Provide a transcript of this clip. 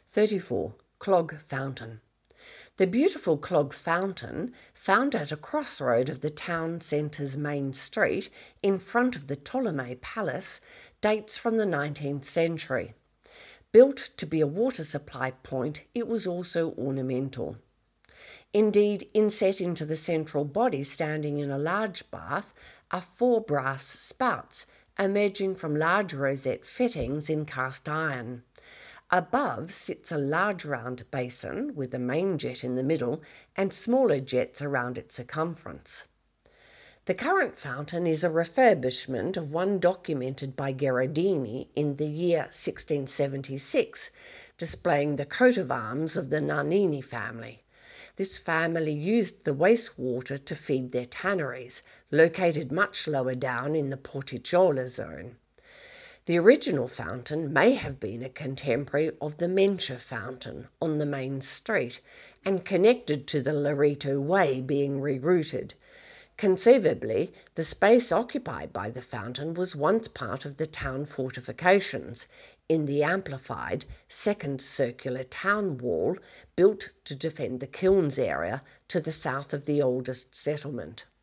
34. Clog Fountain. The beautiful Clog Fountain, found at a crossroad of the town centre's main street in front of the Ptolemy Palace, dates from the 19th century. Built to be a water supply point, it was also ornamental. Indeed, inset into the central body, standing in a large bath, are 4 brass spouts emerging from large rosette fittings in cast iron. Above sits a large round basin with a main jet in the middle and smaller jets around its circumference. The current fountain is a refurbishment of one documented by Gherardini in the year 1676, displaying the coat of arms of the Nannini family. This family used the wastewater to feed their tanneries, located much lower down in the Porticciolo zone. The original fountain may have been a contemporary of the Mencher fountain on the main street and connected to the Loreto Way being rerouted. Conceivably, the space occupied by the fountain was once part of the town fortifications in the amplified second circular town wall built to defend the kilns area to the south of the oldest settlement.